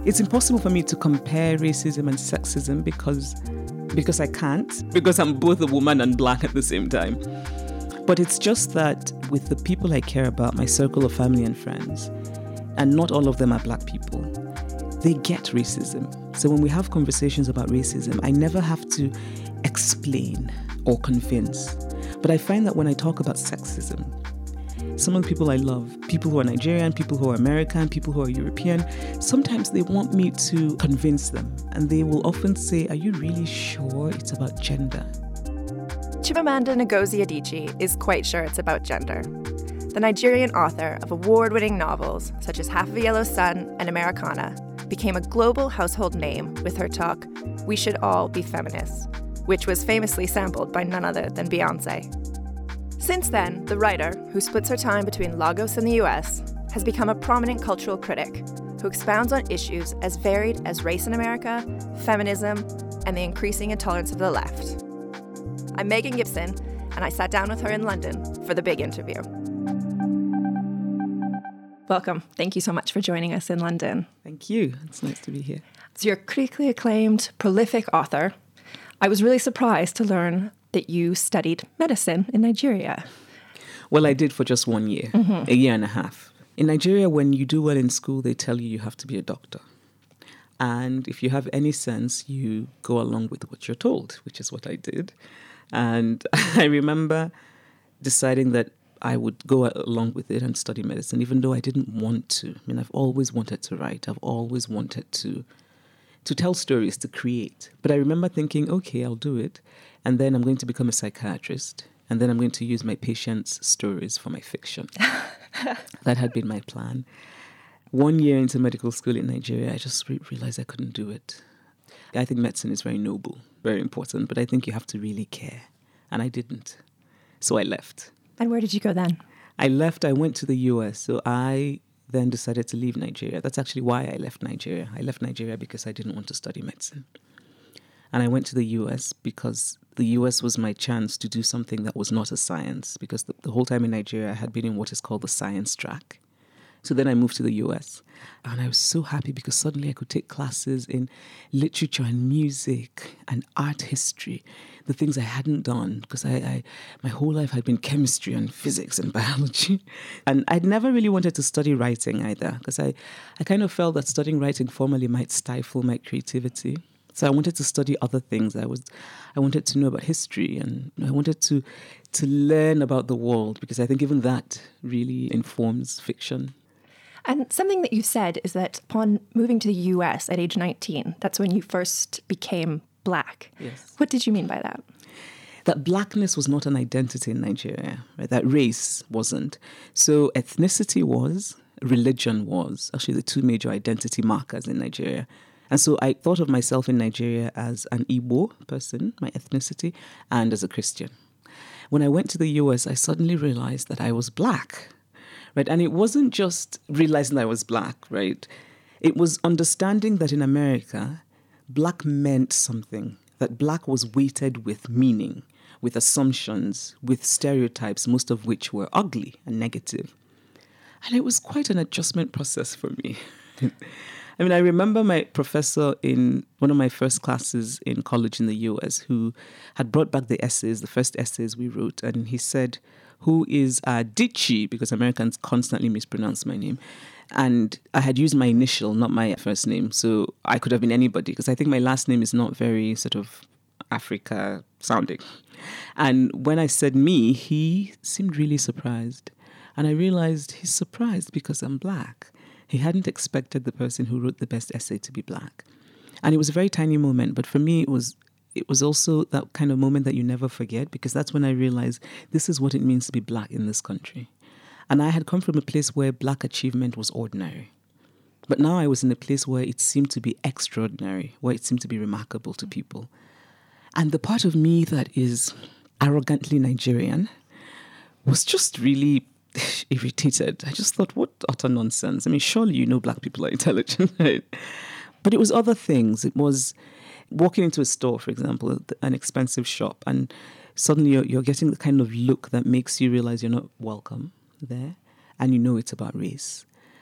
It's impossible for me to compare racism and sexism because I can't, because I'm both a woman and black at the same time. But it's just that with the people I care about, my circle of family and friends, and not all of them are black people, they get racism. So when we have conversations about racism, I never have to explain or convince. But I find that when I talk about sexism, some of the people I love, people who are Nigerian, people who are American, people who are European, sometimes they want me to convince them. And they will often say, are you really sure it's about gender? Chimamanda Ngozi Adichie is quite sure it's about gender. The Nigerian author of award-winning novels such as Half of a Yellow Sun and Americana became a global household name with her talk, We Should All Be Feminists, which was famously sampled by none other than Beyoncé. Since then, the writer, who splits her time between Lagos and the US, has become a prominent cultural critic who expounds on issues as varied as race in America, feminism, and the increasing intolerance of the left. I'm Megan Gibson, and I sat down with her in London for the big interview. Welcome. Thank you so much for joining us in London. Thank you. It's nice to be here. So you're a critically acclaimed, prolific author. I was really surprised to learn that you studied medicine in Nigeria. Well, I did for just 1 year, a year and a half. In Nigeria, when you do well in school, they tell you have to be a doctor. And if you have any sense, you go along with what you're told, which is what I did. And I remember deciding that I would go along with it and study medicine, even though I didn't want to. I mean, I've always wanted to write. I've always wanted to tell stories, to create. But I remember thinking, okay, I'll do it. And then I'm going to become a psychiatrist. And then I'm going to use my patients' stories for my fiction. That had been my plan. 1 year into medical school in Nigeria, I just realized I couldn't do it. I think medicine is very noble, very important, but I think you have to really care. And I didn't. So I left. And where did you go then? I went to the US. So I then decided to leave Nigeria. That's actually why I left Nigeria. I left Nigeria because I didn't want to study medicine. And I went to the US because the US was my chance to do something that was not a science, because the whole time in Nigeria I had been in what is called the science track. So then I moved to the US, and I was so happy because suddenly I could take classes in literature and music and art history, the things I hadn't done, because my whole life had been chemistry and physics and biology. And I'd never really wanted to study writing either, because I kind of felt that studying writing formally might stifle my creativity. So I wanted to study other things. I wanted to know about history, and I wanted to learn about the world, because I think even that really informs fiction. And something that you said is that upon moving to the US at age 19, that's when you first became Black. Yes. What did you mean by that? That blackness was not an identity in Nigeria, right? That race wasn't. So ethnicity was, religion was, actually the two major identity markers in Nigeria. And so I thought of myself in Nigeria as an Igbo person, my ethnicity, and as a Christian. When I went to the US, I suddenly realized that I was Black. Right? And it wasn't just realizing I was Black, right? It was understanding that in America, Black meant something, that Black was weighted with meaning, with assumptions, with stereotypes, most of which were ugly and negative. And it was quite an adjustment process for me. I mean, I remember my professor in one of my first classes in college in the US who had brought back the essays, the first essays we wrote, and he said, who is Adichie, because Americans constantly mispronounce my name. And I had used my initial, not my first name. So I could have been anybody, because I think my last name is not very sort of Africa sounding. And when I said me, he seemed really surprised. And I realized he's surprised because I'm Black. He hadn't expected the person who wrote the best essay to be Black. And it was a very tiny moment, but for me it was also that kind of moment that you never forget, because that's when I realized this is what it means to be Black in this country. And I had come from a place where Black achievement was ordinary. But now I was in a place where it seemed to be extraordinary, where it seemed to be remarkable to people. And the part of me that is arrogantly Nigerian was just really irritated. I just thought, what utter nonsense. I mean, surely you know Black people are intelligent, right? But it was other things. It was walking into a store, for example, an expensive shop, and suddenly you're getting the kind of look that makes you realize you're not welcome there, and you know it's about race.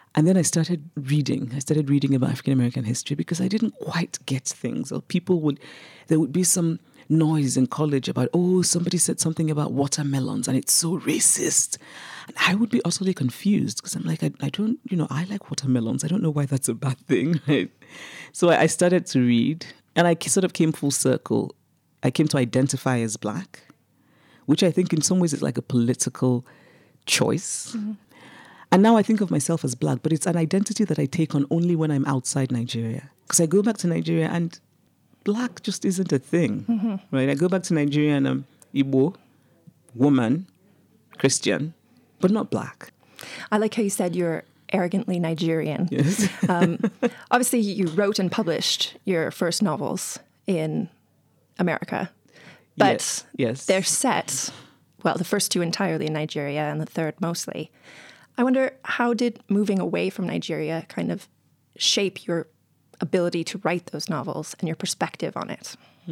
And then I started reading. I started reading about African American history because I didn't quite get things. Or there would be some noise in college about, oh, somebody said something about watermelons and it's so racist. And I would be utterly confused because I'm like, I don't, I like watermelons. I don't know why that's a bad thing. Right? So I started to read and I sort of came full circle. I came to identify as Black, which I think in some ways is like a political choice. Mm-hmm. And now I think of myself as Black, but it's an identity that I take on only when I'm outside Nigeria. Because I go back to Nigeria and Black just isn't a thing, mm-hmm. right? I go back to Nigeria and I'm Igbo, woman, Christian, but not Black. I like how you said you're arrogantly Nigerian. Yes. Obviously, you wrote and published your first novels in America, but yes. They're set, well, the first two entirely in Nigeria and the third mostly. I wonder, how did moving away from Nigeria kind of shape your ability to write those novels and your perspective on it?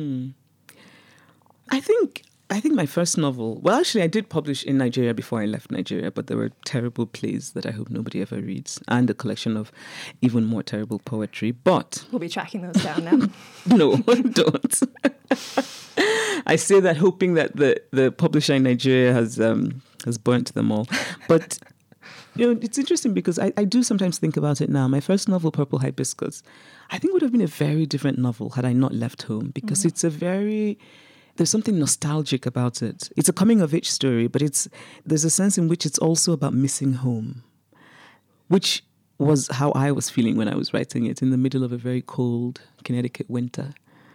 I think my first novel, well, actually, I did publish in Nigeria before I left Nigeria, but there were terrible plays that I hope nobody ever reads, and a collection of even more terrible poetry. But we'll be tracking those down now. No, don't. I say that hoping that the publisher in Nigeria has burnt them all. But it's interesting because I do sometimes think about it now. My first novel, Purple Hibiscus, I think would have been a very different novel had I not left home because mm-hmm. There's something nostalgic about it. It's a coming-of-age story, but there's a sense in which it's also about missing home, which was how I was feeling when I was writing it in the middle of a very cold Connecticut winter.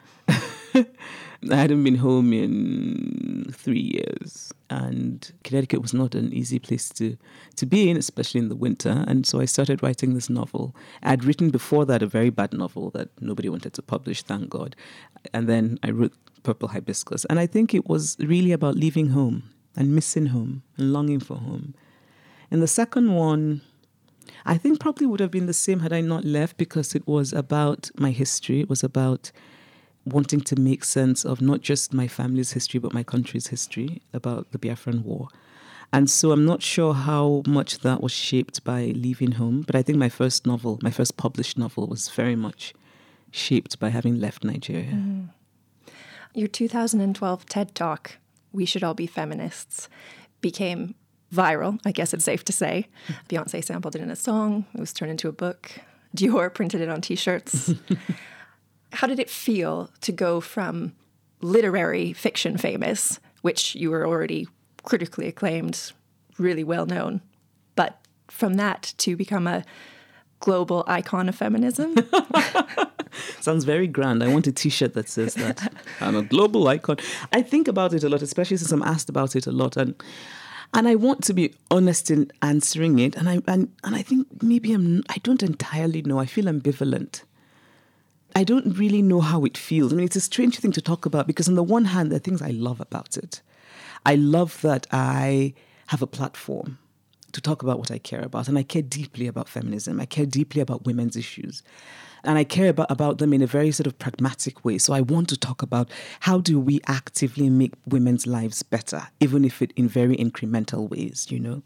I hadn't been home in 3 years, and Connecticut was not an easy place to be in, especially in the winter. And so I started writing this novel. I'd written before that a very bad novel that nobody wanted to publish, thank God. And then I wrote Purple Hibiscus. And I think it was really about leaving home and missing home and longing for home. And the second one, I think probably would have been the same had I not left, because it was about my history. It was about wanting to make sense of not just my family's history, but my country's history, about the Biafran War. And so I'm not sure how much that was shaped by leaving home, but I think my first published novel, was very much shaped by having left Nigeria. Mm. Your 2012 TED Talk, We Should All Be Feminists, became viral, I guess it's safe to say. Beyonce sampled it in a song. It was turned into a book. Dior printed it on T-shirts. How did it feel to go from literary fiction famous, which you were already critically acclaimed, really well known, but from that to become a global icon of feminism? Sounds very grand. I want a T-shirt that says that. I'm a global icon. I think about it a lot, especially since I'm asked about it a lot. And I want to be honest in answering it. And I think maybe I don't entirely know. I feel ambivalent. I don't really know how it feels. I mean, it's a strange thing to talk about because on the one hand, there are things I love about it. I love that I have a platform to talk about what I care about. And I care deeply about feminism. I care deeply about women's issues. And I care about them in a very sort of pragmatic way. So I want to talk about how do we actively make women's lives better, even if it in very incremental ways,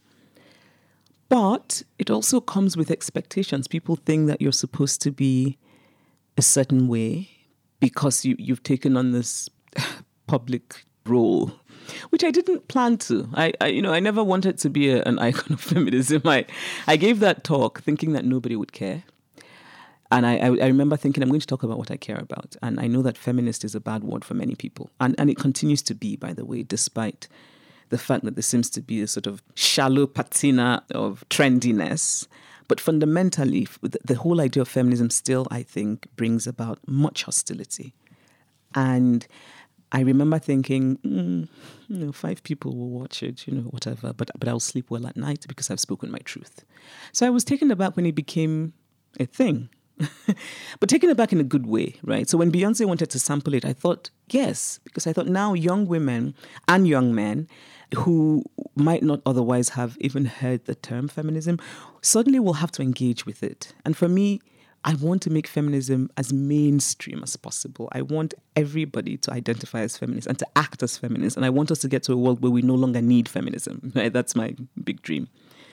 But it also comes with expectations. People think that you're supposed to be a certain way because you've taken on this public role, which I didn't plan to. I never wanted to be an icon of feminism. I gave that talk thinking that nobody would care. And I remember thinking, I'm going to talk about what I care about. And I know that feminist is a bad word for many people. And it continues to be, by the way, despite the fact that there seems to be a sort of shallow patina of trendiness. But fundamentally, the whole idea of feminism still, I think, brings about much hostility. And I remember thinking, 5 people will watch it, whatever, but I'll sleep well at night because I've spoken my truth. So I was taken aback when it became a thing. But taken aback in a good way, right? So when Beyonce wanted to sample it, I thought, yes, because I thought now young women and young men who might not otherwise have even heard the term feminism suddenly will have to engage with it. And for me, I want to make feminism as mainstream as possible. I want everybody to identify as feminist and to act as feminist. And I want us to get to a world where we no longer need feminism. Right? That's my big dream.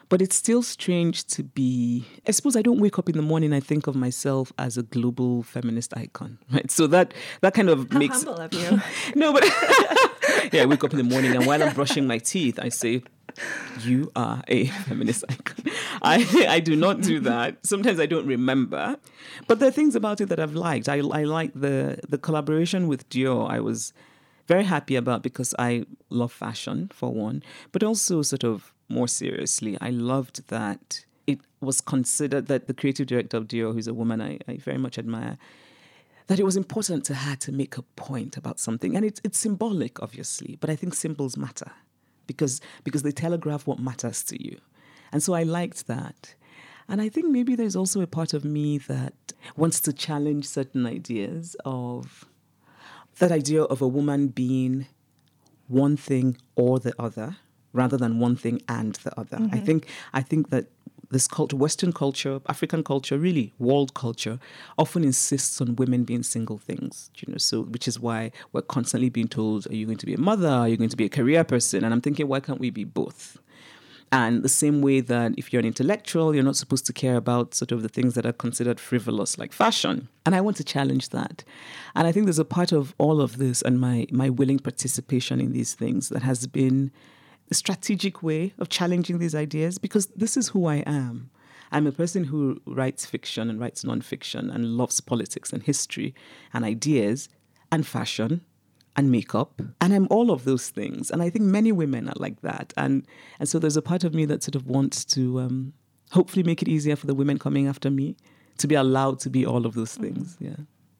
But it's still strange to be, I suppose I don't wake up in the morning, I think of myself as a global feminist icon, right? So that kind of How makes... humble of you. No, but yeah, I wake up in the morning and while I'm brushing my teeth, I say, you are a feminist icon. I do not do that. Sometimes I don't remember. But there are things about it that I've liked. I like the collaboration with Dior. I was very happy about because I love fashion, for one. But also sort of more seriously, I loved that it was considered that the creative director of Dior, who's a woman I very much admire, that it was important to her to make a point about something. And it's symbolic, obviously, but I think symbols matter. Because they telegraph what matters to you. And so I liked that. And I think maybe there's also a part of me that wants to challenge certain ideas of that idea of a woman being one thing or the other, rather than one thing and the other. Mm-hmm. I think that this culture, Western culture, African culture, really world culture, often insists on women being single things, so which is why we're constantly being told, are you going to be a mother? Are you going to be a career person? And I'm thinking, why can't we be both? And the same way that if you're an intellectual, you're not supposed to care about sort of the things that are considered frivolous, like fashion. And I want to challenge that. And I think there's a part of all of this and my willing participation in these things that has been a strategic way of challenging these ideas, because this is who I am. I'm a person who writes fiction and writes nonfiction and loves politics and history and ideas and fashion and makeup. And I'm all of those things. And I think many women are like that. And so there's a part of me that sort of wants to hopefully make it easier for the women coming after me to be allowed to be all of those things. Yeah.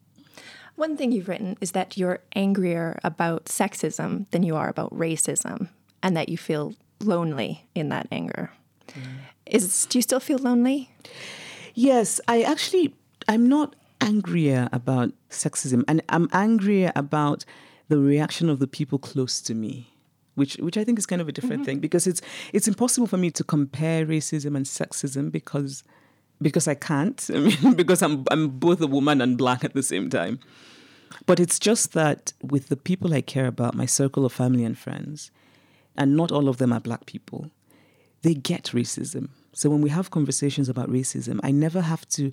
One thing you've written is that you're angrier about sexism than you are about racism, and that you feel lonely in that anger. Do you still feel lonely? Yes, I'm not angrier about sexism, and I'm angrier about the reaction of the people close to me, which I think is kind of a different thing, because it's impossible for me to compare racism and sexism because I can't. I mean, because I'm both a woman and Black at the same time. But it's just that with the people I care about, my circle of family and friends, and not all of them are Black people, they get racism. So when we have conversations about racism, I never have to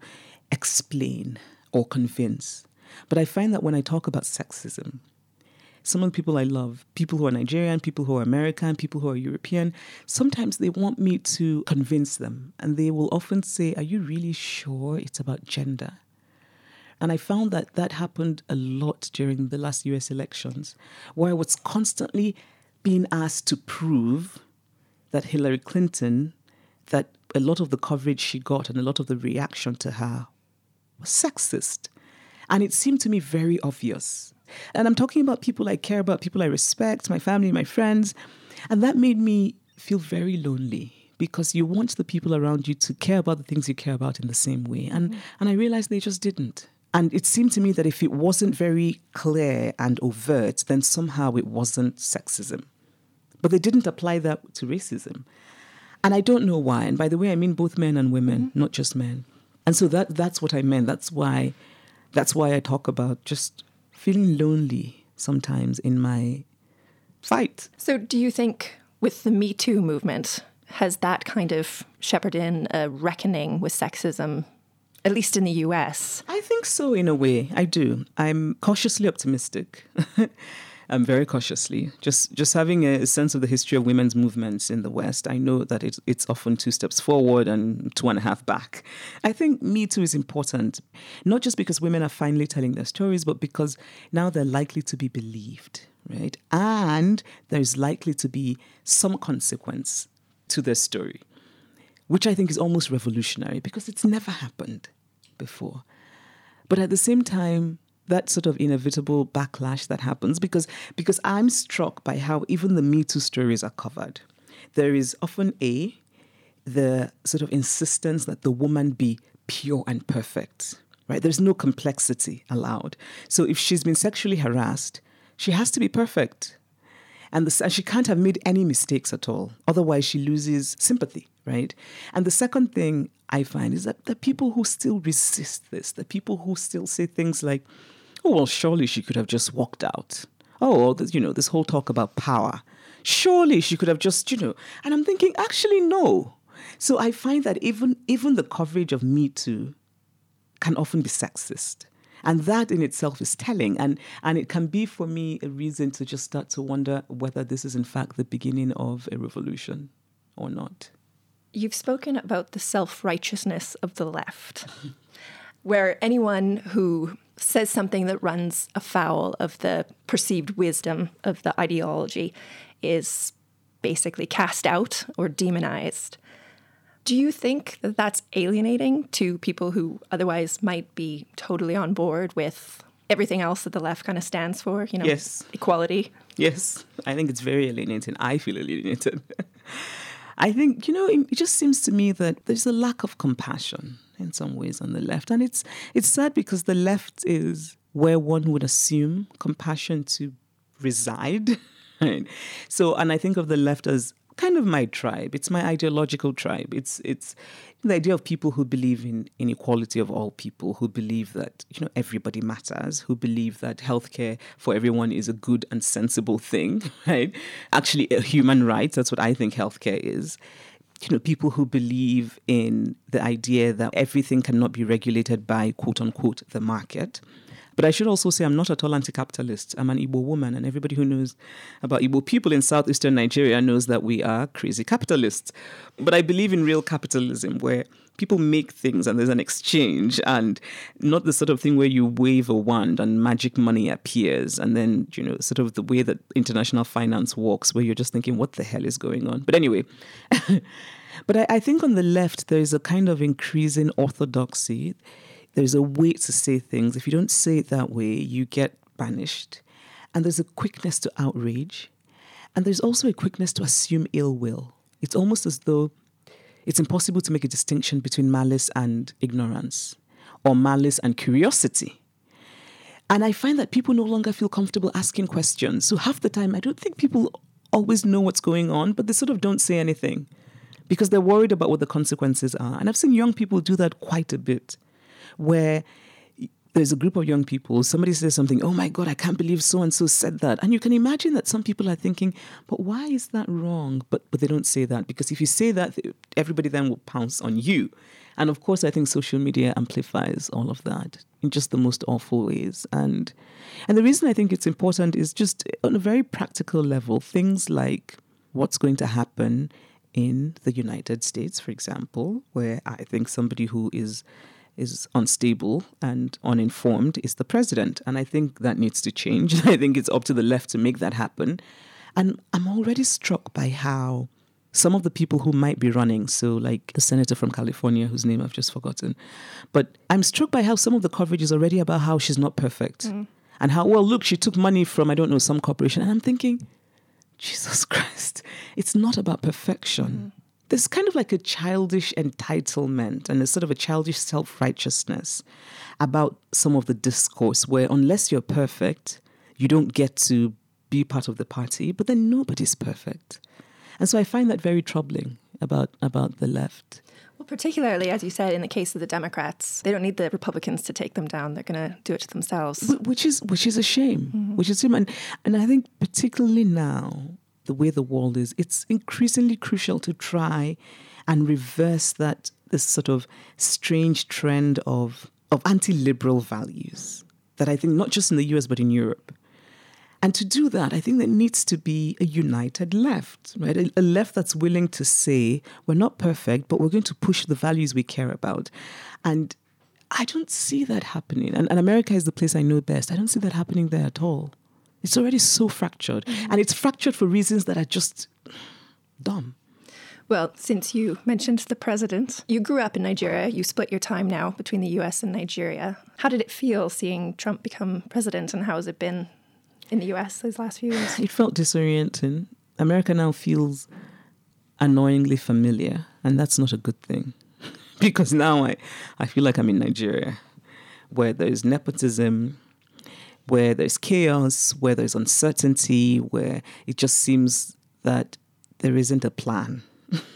explain or convince. But I find that when I talk about sexism, some of the people I love, people who are Nigerian, people who are American, people who are European, sometimes they want me to convince them. And they will often say, are you really sure it's about gender? And I found that happened a lot during the last US elections, where I was constantly being asked to prove that Hillary Clinton, that a lot of the coverage she got and a lot of the reaction to her was sexist. And it seemed to me very obvious. And I'm talking about people I care about, people I respect, my family, my friends. And that made me feel very lonely, because you want the people around you to care about the things you care about in the same way. And I realized they just didn't. And it seemed to me that if it wasn't very clear and overt, then somehow it wasn't sexism. But they didn't apply that to racism. And I don't know why. And by the way, I mean both men and women, not just men. And so that's what I meant. That's why I talk about just feeling lonely sometimes in my fight. So do you think with the Me Too movement, has that kind of shepherded in a reckoning with sexism, at least in the US? I think so, in a way. I do. I'm cautiously optimistic. I'm very cautiously. Just having a sense of the history of women's movements in the West, I know that it's often 2 steps forward and 2.5 back. I think Me Too is important, not just because women are finally telling their stories, but because now they're likely to be believed, right? And there's likely to be some consequence to their story, which I think is almost revolutionary because it's never happened before. But at the same time, that sort of inevitable backlash that happens, because I'm struck by how even the Me Too stories are covered. There is often the sort of insistence that the woman be pure and perfect, right? There's no complexity allowed. So if she's been sexually harassed, she has to be perfect. And she can't have made any mistakes at all. Otherwise, she loses sympathy, right? And the second thing I find is that the people who still resist this, the people who still say things like, oh, well, surely she could have just walked out. Oh, well, this whole talk about power. Surely she could have just, And I'm thinking, actually, no. So I find that even the coverage of Me Too can often be sexist. And that in itself is telling. And it can be, for me, a reason to just start to wonder whether this is, in fact, the beginning of a revolution or not. You've spoken about the self-righteousness of the left, where anyone who says something that runs afoul of the perceived wisdom of the ideology is basically cast out or demonized. Do you think that that's alienating to people who otherwise might be totally on board with everything else that the left kind of stands for? Yes. Equality. Yes, I think it's very alienating. I feel alienated. I think, it just seems to me that there's a lack of compassion in some ways on the left. And it's sad because the left is where one would assume compassion to reside. Right? So, and I think of the left as kind of my tribe. It's my ideological tribe. It's the idea of people who believe in equality of all people, who believe that, everybody matters, who believe that healthcare for everyone is a good and sensible thing, right? Actually, a human right. That's what I think healthcare is. People who believe in the idea that everything cannot be regulated by, quote unquote, the market. But I should also say I'm not at all anti-capitalist. I'm an Igbo woman, and everybody who knows about Igbo people in southeastern Nigeria knows that we are crazy capitalists. But I believe in real capitalism where people make things and there's an exchange, and not the sort of thing where you wave a wand and magic money appears, and then, sort of the way that international finance works, where you're just thinking, what the hell is going on? But anyway, but I think on the left, there is a kind of increasing orthodoxy. There's a way to say things. If you don't say it that way, you get banished. And there's a quickness to outrage. And there's also a quickness to assume ill will. It's almost as though it's impossible to make a distinction between malice and ignorance, or malice and curiosity. And I find that people no longer feel comfortable asking questions. So half the time, I don't think people always know what's going on, but they sort of don't say anything because they're worried about what the consequences are. And I've seen young people do that quite a bit, where there's a group of young people, somebody says something, oh my God, I can't believe so-and-so said that. And you can imagine that some people are thinking, but why is that wrong? But they don't say that, because if you say that, everybody then will pounce on you. And of course, I think social media amplifies all of that in just the most awful ways. And the reason I think it's important is just on a very practical level, things like what's going to happen in the United States, for example, where I think somebody who is unstable and uninformed is the president. And I think that needs to change. I think it's up to the left to make that happen. And I'm already struck by how some of the people who might be running, so like the senator from California, whose name I've just forgotten, but I'm struck by how some of the coverage is already about how she's not perfect. And how, well, look, she took money from, I don't know, some corporation. And I'm thinking, Jesus Christ, it's not about perfection. There's kind of like a childish entitlement and a sort of a childish self-righteousness about some of the discourse where unless you're perfect, you don't get to be part of the party, but then nobody's perfect. And so I find that very troubling about the left. Well, particularly, as you said, in the case of the Democrats, they don't need the Republicans to take them down. They're going to do it to themselves. Which is a shame. Which is a shame. And I think particularly now, the way the world is, it's increasingly crucial to try and reverse this sort of strange trend of anti-liberal values that I think not just in the US, but in Europe. And to do that, I think there needs to be a united left, right? A left that's willing to say, we're not perfect, but we're going to push the values we care about. And I don't see that happening. And America is the place I know best. I don't see that happening there at all. It's already so fractured. And it's fractured for reasons that are just dumb. Well, since you mentioned the president, you grew up in Nigeria. You split your time now between the US and Nigeria. How did it feel seeing Trump become president, and how has it been in the US these last few years? It felt disorienting. America now feels annoyingly familiar, and that's not a good thing. Because now I feel like I'm in Nigeria, where there's nepotism, where there's chaos, where there's uncertainty, where it just seems that there isn't a plan.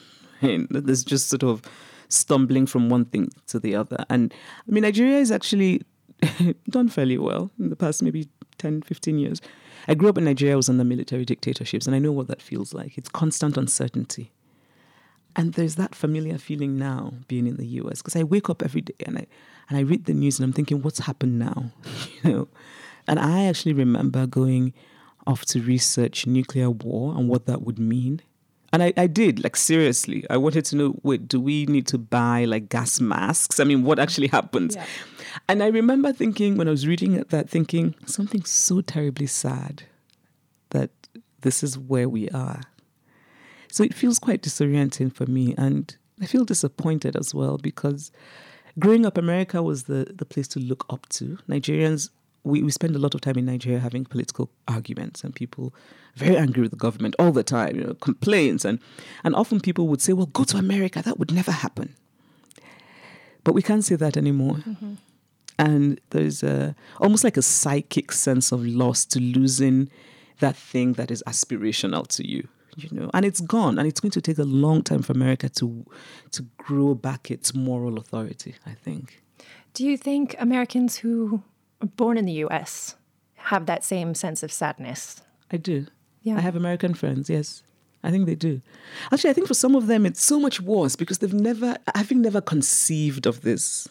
And there's just sort of stumbling from one thing to the other. And I mean, Nigeria is actually done fairly well in the past maybe 10, 15 years. I grew up in Nigeria, I was under military dictatorships, and I know what that feels like. It's constant uncertainty. And there's that familiar feeling now being in the US, because I wake up every day and I read the news and I'm thinking, what's happened now? you know? And I actually remember going off to research nuclear war and what that would mean. And I did, like, seriously. I wanted to know, wait, do we need to buy, like, gas masks? I mean, what actually happens? Yeah. And I remember thinking, when I was reading that, thinking, something so terribly sad that this is where we are. So it feels quite disorienting for me. And I feel disappointed as well, because growing up, America was the place to look up to. Nigerians, we spend a lot of time in Nigeria having political arguments, and people very angry with the government all the time, you know, complaints. And often people would say, well, go to America. That would never happen. But we can't say that anymore. Mm-hmm. And there's almost like a psychic sense of loss to losing that thing that is aspirational to you, you know. And it's gone. And it's going to take a long time for America to grow back its moral authority, I think. Do you think Americans who are born in the U.S. have that same sense of sadness? I do. Yeah. I have American friends, yes. I think they do. Actually, I think for some of them it's so much worse because they've never conceived of this.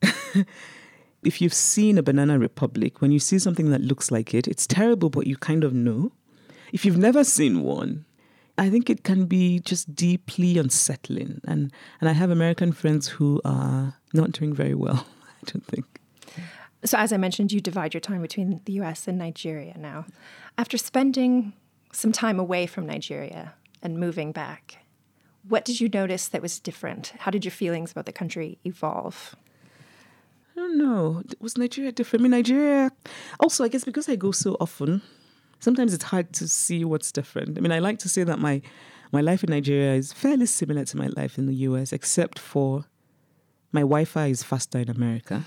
If you've seen a banana republic, when you see something that looks like it, it's terrible, but you kind of know. If you've never seen one, I think it can be just deeply unsettling. And I have American friends who are not doing very well, I don't think. So as I mentioned, you divide your time between the US and Nigeria now. After spending some time away from Nigeria and moving back, what did you notice that was different? How did your feelings about the country evolve? I don't know. Was Nigeria different? I mean, Nigeria... Also, I guess because I go so often, sometimes it's hard to see what's different. I mean, I like to say that my life in Nigeria is fairly similar to my life in the US, except for my Wi-Fi is faster in America.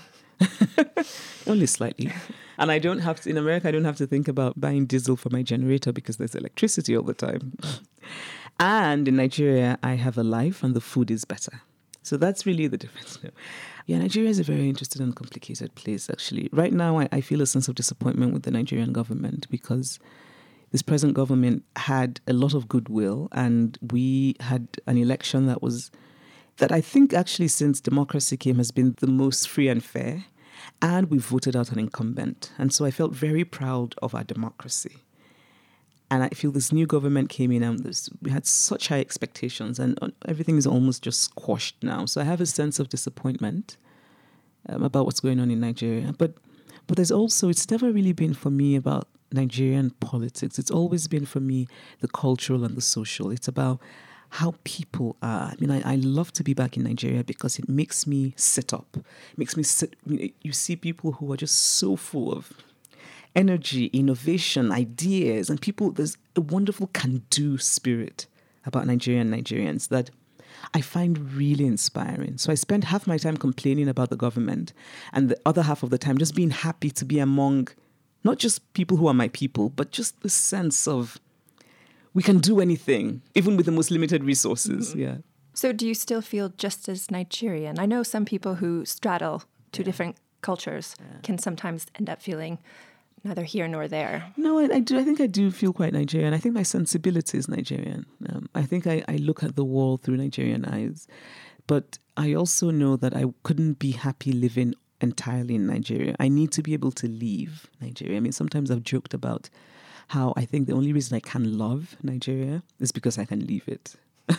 Only slightly. And in America, I don't have to think about buying diesel for my generator because there's electricity all the time. And in Nigeria, I have a life and the food is better. So that's really the difference. Yeah, Nigeria is a very interesting and complicated place, actually. Right now, I feel a sense of disappointment with the Nigerian government because this present government had a lot of goodwill, and we had an election that I think actually since democracy came has been the most free and fair, and we voted out an incumbent. And so I felt very proud of our democracy. And I feel this new government came in and we had such high expectations, and everything is almost just squashed now. So I have a sense of disappointment about what's going on in Nigeria. But there's also, it's never really been for me about Nigerian politics. It's always been for me the cultural and the social. It's about how people are. I mean, I love to be back in Nigeria because it makes me sit up. It makes me sit. I mean, you see people who are just so full of energy, innovation, ideas, and people, there's a wonderful can-do spirit about Nigerians that I find really inspiring. So I spend half my time complaining about the government and the other half of the time just being happy to be among not just people who are my people, but just the sense of we can do anything, even with the most limited resources. Mm-hmm. Yeah. So do you still feel just as Nigerian? I know some people who straddle two different cultures can sometimes end up feeling neither here nor there. No, I do. I think I do feel quite Nigerian. I think my sensibility is Nigerian. I think I look at the world through Nigerian eyes. But I also know that I couldn't be happy living entirely in Nigeria. I need to be able to leave Nigeria. I mean, sometimes I've joked about how I think the only reason I can love Nigeria is because I can leave it.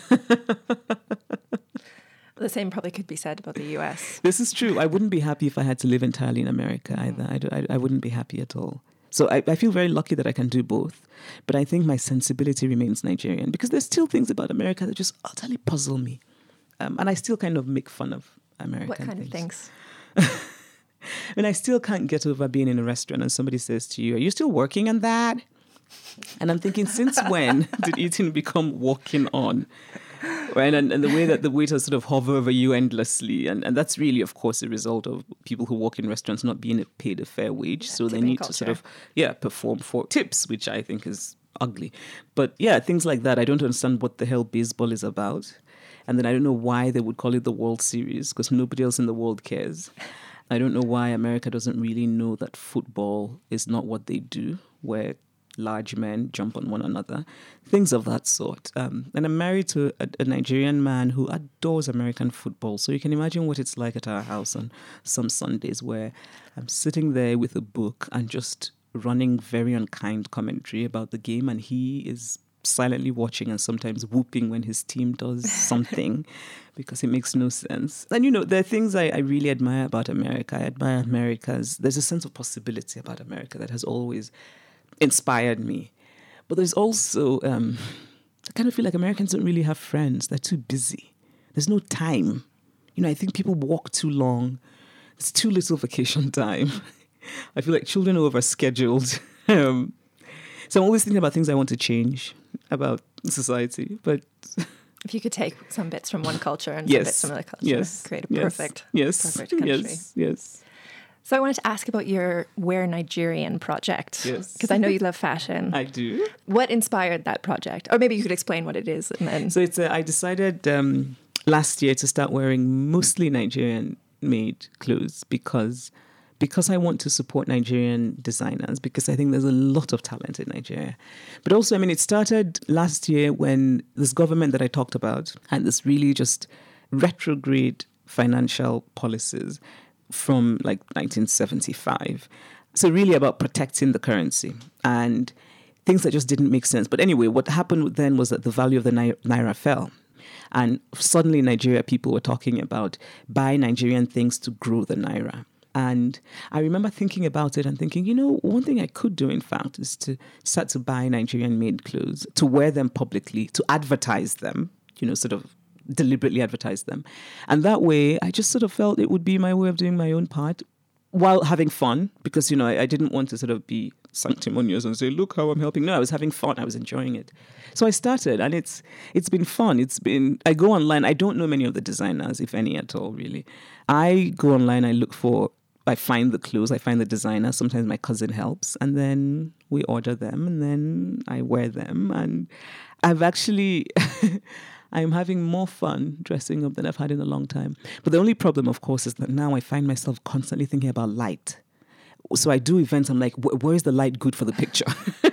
The same probably could be said about the US. This is true. I wouldn't be happy if I had to live entirely in America either. I wouldn't be happy at all. So I feel very lucky that I can do both. But I think my sensibility remains Nigerian because there's still things about America that just utterly puzzle me. And I still kind of make fun of American things. What kind of things? I mean, I still can't get over being in a restaurant and somebody says to you, "Are you still working on that?" And I'm thinking, since when did eating become walking on? Right, and the way that the waiters sort of hover over you endlessly, and that's really, of course, a result of people who work in restaurants not being paid a fair wage, so they need to sort of perform for tips, which I think is ugly. But things like that, I don't understand what the hell baseball is about, and then I don't know why they would call it the World Series because nobody else in the world cares. I don't know why America doesn't really know that football is not what they do, where large men jump on one another, things of that sort. And I'm married to a Nigerian man who adores American football. So you can imagine what it's like at our house on some Sundays where I'm sitting there with a book and just running very unkind commentary about the game, and he is silently watching and sometimes whooping when his team does something because it makes no sense. And, there are things I really admire about America. I admire America's, there's a sense of possibility about America that has always inspired me. But there's also, I kind of feel like Americans don't really have friends. They're too busy. There's no time. I think people walk too long. There's too little vacation time. I feel like children are overscheduled. So I'm always thinking about things I want to change about society. But if you could take some bits from one culture and some bits from another culture, create a perfect country. Yes. So I wanted to ask about your Wear Nigerian project. Yes. Because I know you love fashion. I do. What inspired that project? Or maybe you could explain what it is. And then. So I decided last year to start wearing mostly Nigerian-made clothes because I want to support Nigerian designers, because I think there's a lot of talent in Nigeria. But also, it started last year when this government that I talked about had this really just retrograde financial policies from like 1975. So really about protecting the currency and things that just didn't make sense. But anyway, what happened then was that the value of the Naira fell. And suddenly Nigeria people were talking about buy Nigerian things to grow the Naira. And I remember thinking about it and thinking, one thing I could do, in fact, is to start to buy Nigerian-made clothes, to wear them publicly, to advertise them, sort of deliberately advertise them. And that way, I just sort of felt it would be my way of doing my own part while having fun, because, I didn't want to sort of be sanctimonious and say, look how I'm helping. No, I was having fun. I was enjoying it. So I started, and it's been fun. I go online. I don't know many of the designers, if any at all, really. I go online. I find the clothes, I find the designer. Sometimes my cousin helps, and then we order them, and then I wear them. And I've actually, I'm having more fun dressing up than I've had in a long time. But the only problem, of course, is that now I find myself constantly thinking about light. So I do events, I'm like, where's the light good for the picture?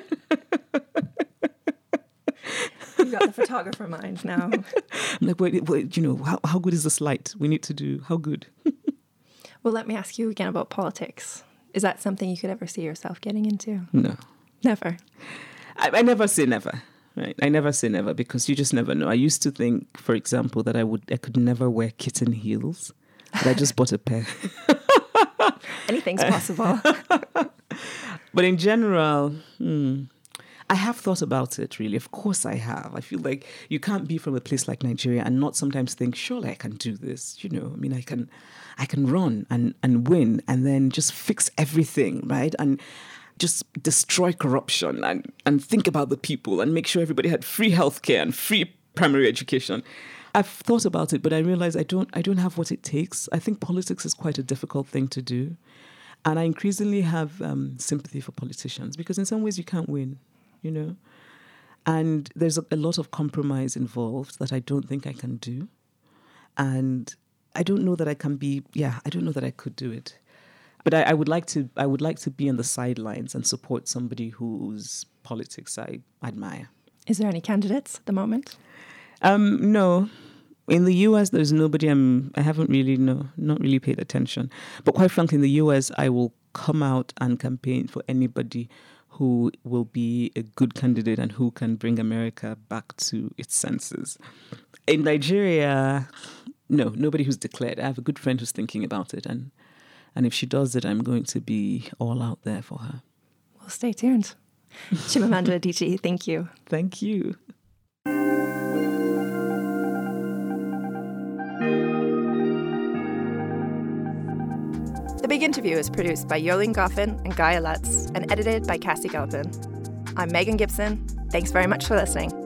You've got the photographer mind now. I'm like, wait, how good is this light? We need to do, how good? Well, let me ask you again about politics. Is that something you could ever see yourself getting into? No. Never? I never say never, right? I never say never, because you just never know. I used to think, for example, that I could never wear kitten heels, but I just bought a pair. Anything's possible. But in general, I have thought about it, really. Of course I have. I feel like you can't be from a place like Nigeria and not sometimes think, surely I can do this. I can run and win and then just fix everything, right? And just destroy corruption and think about the people and make sure everybody had free healthcare and free primary education. I've thought about it, but I realize I don't have what it takes. I think politics is quite a difficult thing to do. And I increasingly have sympathy for politicians, because in some ways you can't win, And there's a lot of compromise involved that I don't think I can do. And I don't know that I can be, I don't know that I could do it. But I would like to be on the sidelines and support somebody whose politics I admire. Is there any candidates at the moment? No. In the US, there's nobody I haven't really, not really paid attention. But quite frankly, in the US, I will come out and campaign for anybody who will be a good candidate and who can bring America back to its senses. In Nigeria, no, nobody who's declared. I have a good friend who's thinking about it, and if she does it, I'm going to be all out there for her. Well, stay tuned. Chimamanda Adichie, thank you. Thank you. The Big Interview is produced by Yolene Goffin and Gaia Lutz and edited by Cassie Galpin. I'm Megan Gibson. Thanks very much for listening.